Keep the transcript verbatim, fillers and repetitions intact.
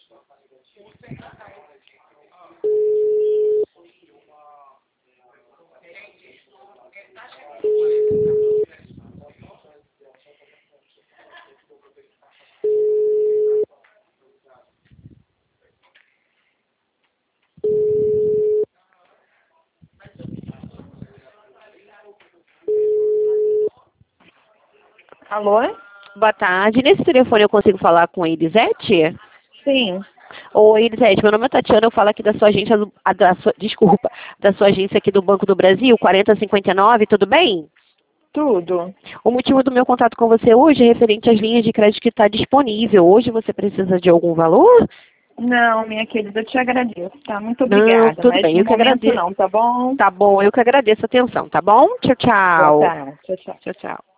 Alô? Boa tarde. Nesse telefone eu consigo falar com a Elisete? Sim. Oi, Elisete. Meu nome é Tatiana. Eu falo aqui da sua agência, do, a, da sua, desculpa, da sua agência aqui do Banco do Brasil, quarenta cinquenta e nove, tudo bem? Tudo. O motivo do meu contato com você hoje é referente às linhas de crédito que está disponível. Hoje você precisa de algum valor? Não, minha querida, eu te agradeço, tá? Muito Não, obrigada. tudo Mas bem. no Eu que momento agradeço. não, tá bom? Tá bom, eu que agradeço a atenção, tá bom? Tchau, Boa tchau. tarde. Tchau, tchau. Tchau, tchau.